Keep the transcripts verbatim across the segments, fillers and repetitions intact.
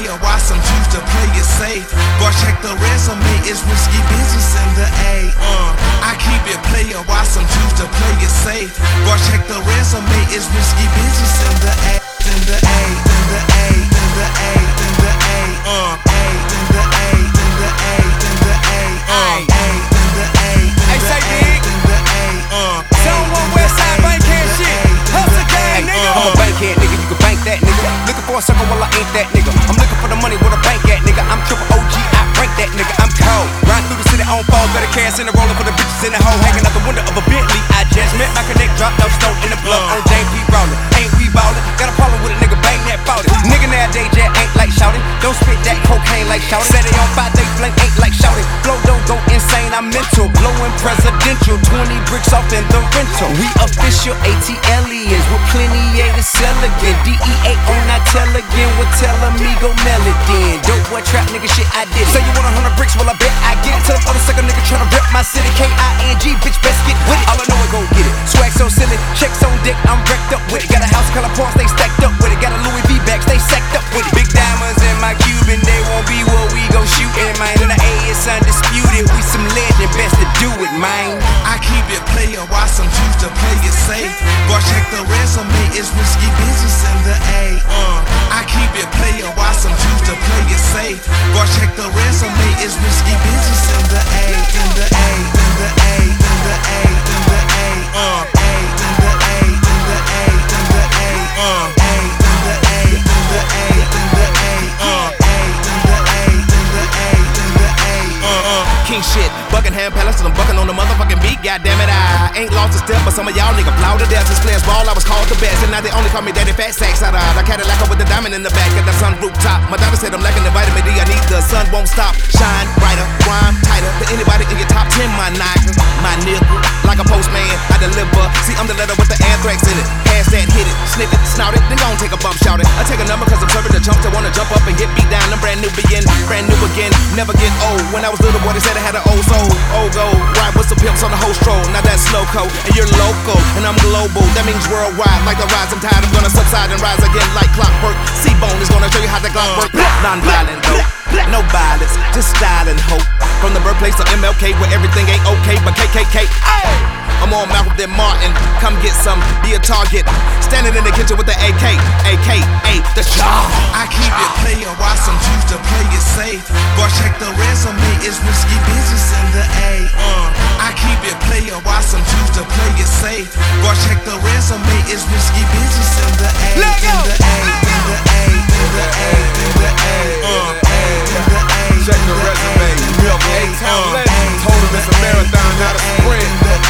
player, why some choose to play it safe? Boy, check the resume, it's risky business in the A. Uh, I keep it player, why some choose to play it safe? Boy, check the resume, it's risky business in the A. In the A, in the A, in the A, in the A. Uh, A, in the A, in the A, in the A. Uh, A, in the A, in the A, in the A. Uh, Zone one Westside Bankhead shit. Hustle gang, nigga. I'm a bankhead, nigga. You can bank that, nigga. Looking for a sucker while I ain't that, nigga. I'm looking for the money where the bank at, nigga. I'm triple O G, I rank that, nigga. I'm cold. Riding through the city on four, got a cash in the roller for the bitches in the hole, hanging out the window of a Bentley. I just met my connect, drop no stone in the blood on J P Rollin'. Ain't we ballin'? Got a problem with a nigga, bang that forty. Nigga nowadays just ain't like shouting. Don't spit that cocaine like shouting. Set it on fire, they flame ain't like shouting. Flow don't go insane, I'm mental. Blowing presidential, twenty bricks off in the rental. We official A T L-ians with plenty A to sell again. D E A on I tell again, will tell amigo mail it then. Dope boy trap nigga shit, I did it. Say you want a hundred bricks, well I bet I get it. Tell them other sucker nigga tryna rep my city. K I N G, bitch best get with it. All I know is go get it. Swag so silly, checks on dick, I'm wrecked up with it. Got a house color parts, they stacked up with it. Got a Louis V bags, they sacked up with it. Big diamonds in my Cuban, they won't be what we gon' shoot in, man. In the A, it's undisputed, we some legend, best to do it, man. I keep it player, why some choose to play it safe? Boy, check the resume, it's risky business in the A. Uh, I keep it player, why some choose to play it safe? Boy, check the resume, it's risky business in the A. In the A, in the A, in the A, in the A. Uh, A, in the A, in the A, in the A. Uh, A, in the A, in the A, in the A. Uh, A, in the A, in the A, in the A. Uh, uh. King shit, Buckingham Palace, and I'm bucking on the motherfucking beat. Goddamn it, I ain't lost a step, but some of y'all niggas plow to death. Since players ball, I was called the best, and now they only call me Daddy Fat Sacks. Out of the Cadillac with the diamond in the back at the sun rooftop. My doctor said I'm lacking the vitamin D. I need the sun won't stop. Shine brighter, rhyme tighter than anybody in your top ten. My nigga, my nigga, like a postman, I deliver. See, I'm the letter with the anthrax in it. Pass that, hit it, sniff it, snout it, then gon' take a bump, shout it. I take a number cause I'm serving the chumps that wanna jump up and get beat down. I'm brand new begin, brand new again, never get old. When I was little boy, they said I had an old soul. Old gold, ride with some pimps on the whole stroll. Now that's slow code, and you're local, and I'm global. That means worldwide, like the rise. I'm tired, I'm gonna subside and rise again like clockwork. C-Bone is gonna show you how the clock work. Non-violent though, no violence, just style and hope. From the birthplace of M L K, where everything ain't okay, but K K K. Ay! I'm on Malcolm than Martin. Come get some, be a target. Standing in the kitchen with the A K, A K A, the shot. I keep it player, why some choose to play it safe? Boy, check the resume, it's risky business in the A. Uh, I keep it player, why some choose to play it safe? Boy, check the resume, it's risky business in the A. In the A, in the A, in the A, in the A. Uh, A, in the A. Check the resume. Real A-Town legend. Told him it's a marathon, not a sprint.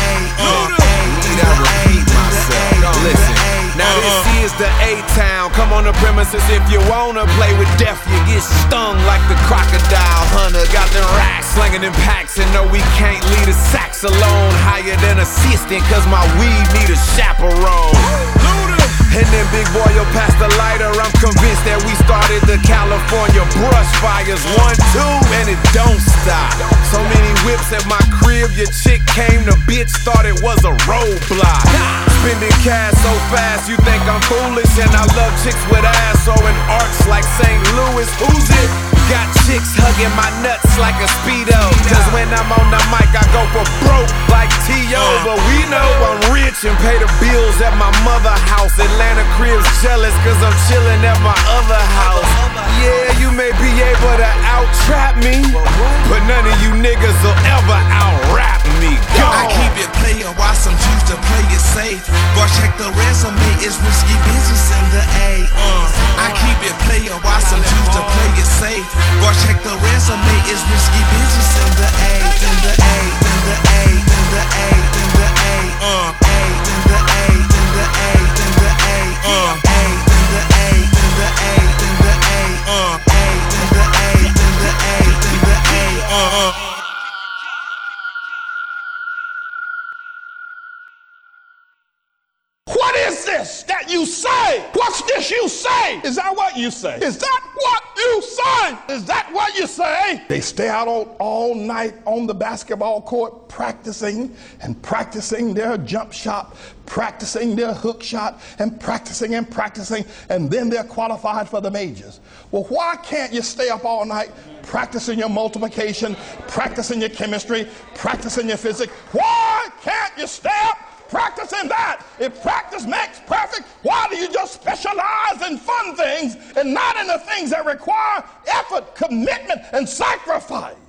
Need I repeat myself? Listen. Now this is the A-Town. Come on the premises if you wanna play with death. You get stung like the crocodile hunter. Got them racks slinging them packs, and no, we can't leave the sacks alone. Higher than assistant, cause my weed need a chaperone. And then big boy, you'll pass the lighter. I'm convinced that we started the California brush fires. One, two, and it don't stop. So many whips at my crib, your chick came, the bitch thought it was a roadblock. Spending cash so fast, you think I'm foolish. And I love chicks with ass or in arts like Saint Louis. Who's it? Got chicks hugging my nuts like a Speedo. Cause when I'm on the mic, I go for broke like T O But we know I'm rich and pay the bills at my mother house. Atlanta cribs jealous cause I'm chilling at my other house. Yeah, you may be able to out-trap me, but none of you niggas will ever out-rap me. Go. I keep it player, why some choose to play it safe? Boy, check the resume, it's risky business in the A. Uh, I keep it player, why some choose to play it safe? Boy, check the resume, it's risky business in the A. In the A, in the A, in the A, in the A. Uh, A, in the A, in the A, in the A. Uh, A, in the A, in the A, in the A. Uh, A, in the A, in the A, in the A. Uh, uh. What is this that you say? What's this you say? Is that what you say? Is that what you you, son? Is that what you say? They stay out all, all night on the basketball court practicing and practicing their jump shot, practicing their hook shot, and practicing and practicing, and then they're qualified for the majors. Well, why can't you stay up all night practicing your multiplication, practicing your chemistry, practicing your physics? Why can't you stay up practicing that? If practice makes perfect, why do you just specialize in fun things and not in the things that require effort, commitment, and sacrifice?